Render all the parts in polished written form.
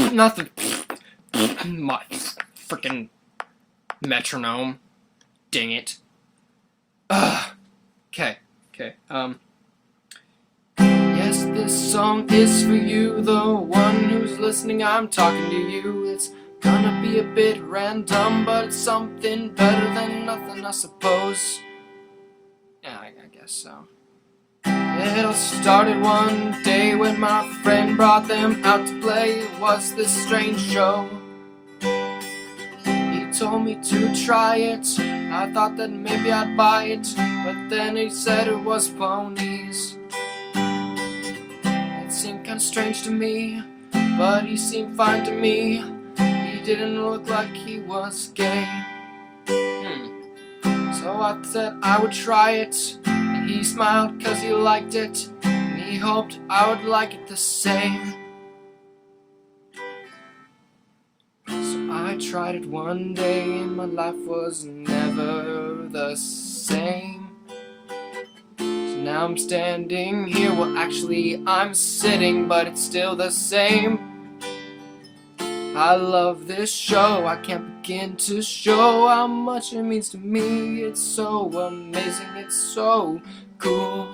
Nothing. My freaking metronome. Dang it. Okay. Yes, this song is for you, the one who's listening. I'm talking to you. It's gonna be a bit random, but it's something better than nothing, I suppose. Yeah, I guess so. It all started one day when my friend brought them out to play. It was this strange show. He told me to try it. I thought that maybe I'd buy it, but then he said it was ponies. It seemed kinda strange to me, but he seemed fine to me. He didn't look like he was gay. So I said I would try it, and he smiled 'cause he liked it, and he hoped I would like it the same. So I tried it one day, and my life was never the same. So now I'm standing here, well actually I'm sitting, but it's still the same. I love this show, I can't begin to show how much it means to me. It's so amazing, it's so cool.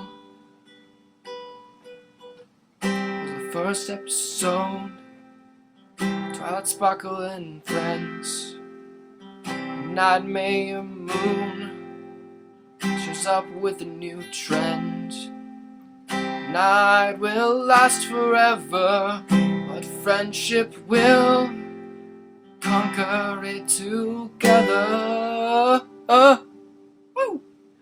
It was the first episode, Twilight Sparkle and Friends. Night May or Moon shows up with a new trend. Night will last forever, but friendship will conquer it together. Woo!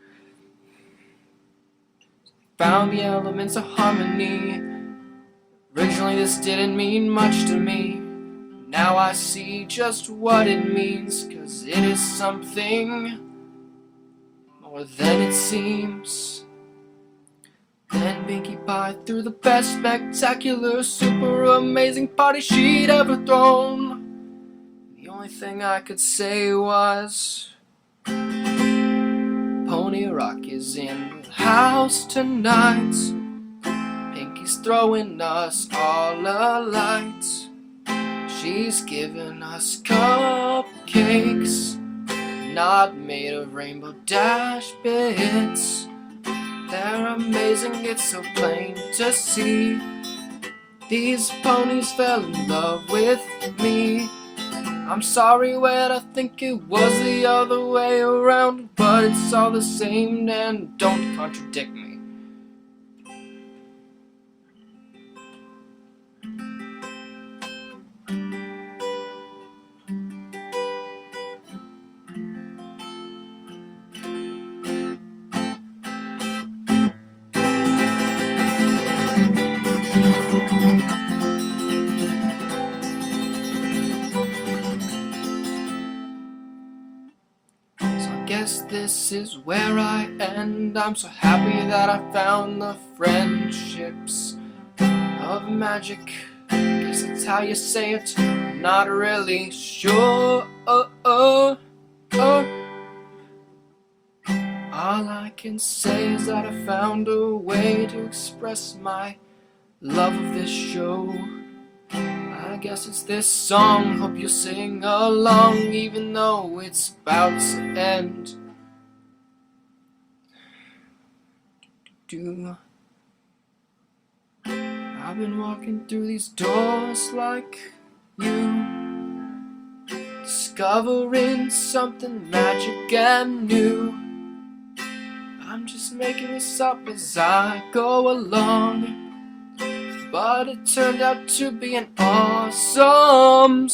Found the elements of harmony. Originally this didn't mean much to me. Now I see just what it means, 'cause it is something more than it seems. Then Pinkie Pie threw the best spectacular, super amazing party she'd ever thrown. The only thing I could say was, Pony Rock is in the house tonight. Pinkie's throwing us all a light. She's giving us cupcakes, not made of Rainbow Dash bits. They're amazing, it's so plain to see. These ponies fell in love with me. I'm sorry when I think it was the other way around, but it's all the same and don't contradict me. I guess this is where I end. I'm so happy that I found the friendships of magic. Guess that's how you say it. I'm not really sure. All I can say is that I found a way to express my love of this show. I guess it's this song, hope you sing along, even though it's about to end. I've been walking through these doors like you, discovering something magic and new. I'm just making this up as I go along, but it turned out to be an awesome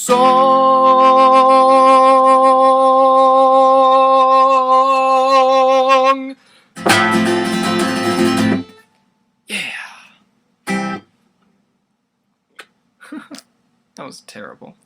song. Yeah. That was terrible.